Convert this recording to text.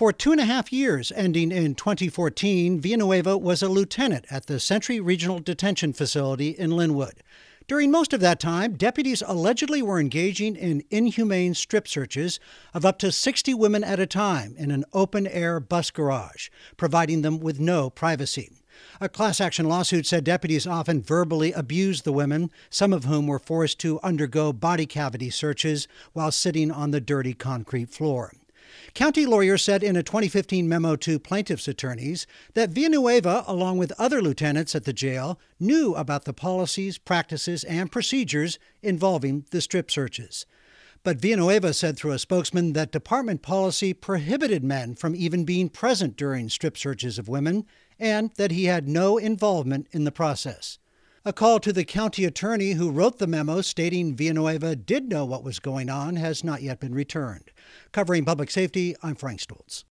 For 2.5 years, ending in 2014, Villanueva was a lieutenant at the Century Regional Detention Facility in Linwood. During most of that time, deputies allegedly were engaging in inhumane strip searches of up to 60 women at a time in an open-air bus garage, providing them with no privacy. A class-action lawsuit said deputies often verbally abused the women, some of whom were forced to undergo body cavity searches while sitting on the dirty concrete floor. County lawyers said in a 2015 memo to plaintiffs' attorneys that Villanueva, along with other lieutenants at the jail, knew about the policies, practices, and procedures involving the strip searches. But Villanueva said through a spokesman that department policy prohibited men from even being present during strip searches of women, and that he had no involvement in the process. A call to the county attorney who wrote the memo stating Villanueva did know what was going on has not yet been returned. Covering public safety, I'm Frank Stoltz.